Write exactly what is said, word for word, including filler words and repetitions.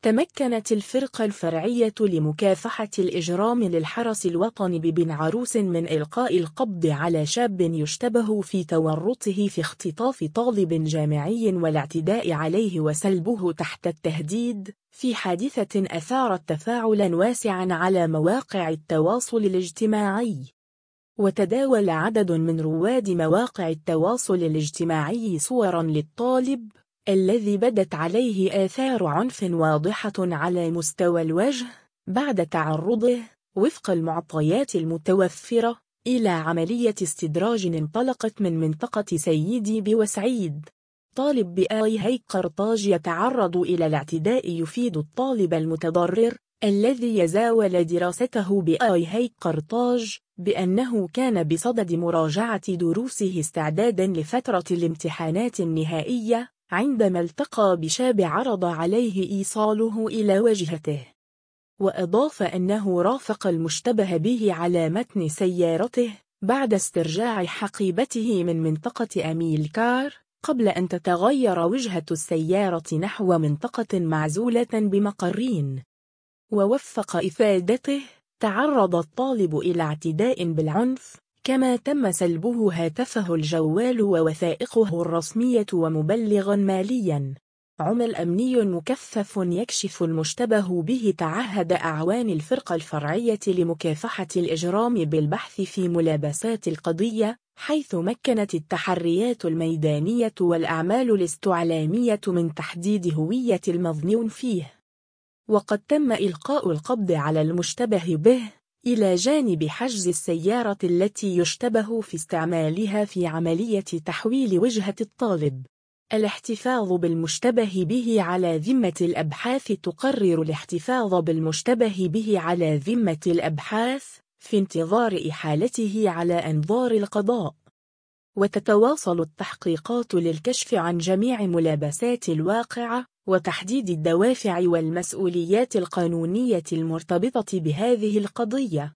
تمكنت الفرقة الفرعية لمكافحة الإجرام للحرس الوطني ببن عروس من إلقاء القبض على شاب يشتبه في تورطه في اختطاف طالب جامعي والاعتداء عليه وسلبه تحت التهديد، في حادثة أثارت تفاعلا واسعا على مواقع التواصل الاجتماعي. وتداول عدد من رواد مواقع التواصل الاجتماعي صورا للطالب الذي بدت عليه آثار عنف واضحة على مستوى الوجه بعد تعرضه، وفق المعطيات المتوفرة، إلى عملية استدراج انطلقت من منطقة سيدي بوسعيد. طالب بآي هيك قرطاج يتعرض إلى الاعتداء يفيد الطالب المتضرر الذي يزاول دراسته بآي هيك قرطاج بأنه كان بصدد مراجعة دروسه استعدادا لفترة الامتحانات النهائية عندما التقى بشاب عرض عليه إيصاله إلى وجهته. وأضاف أنه رافق المشتبه به على متن سيارته بعد استرجاع حقيبته من منطقة أميلكار قبل أن تتغير وجهة السيارة نحو منطقة معزولة بمقرين. ووفق إفادته، تعرض الطالب إلى اعتداء بالعنف، كما تم سلبه هاتفه الجوال ووثائقه الرسمية ومبلغا ماليا. عمل أمني مكثف يكشف المشتبه به تعهد أعوان الفرقة الفرعية لمكافحة الإجرام بالبحث في ملابسات القضية، حيث مكنت التحريات الميدانية والأعمال الاستعلامية من تحديد هوية المظنون فيه. وقد تم إلقاء القبض على المشتبه به، إلى جانب حجز السيارة التي يشتبه في استعمالها في عملية تحويل وجهة الطالب. الاحتفاظ بالمشتبه به على ذمة الأبحاث. تقرر الاحتفاظ بالمشتبه به على ذمة الأبحاث في انتظار إحالته على أنظار القضاء. وتتواصل التحقيقات للكشف عن جميع ملابسات الواقعة وتحديد الدوافع والمسؤوليات القانونية المرتبطة بهذه القضية.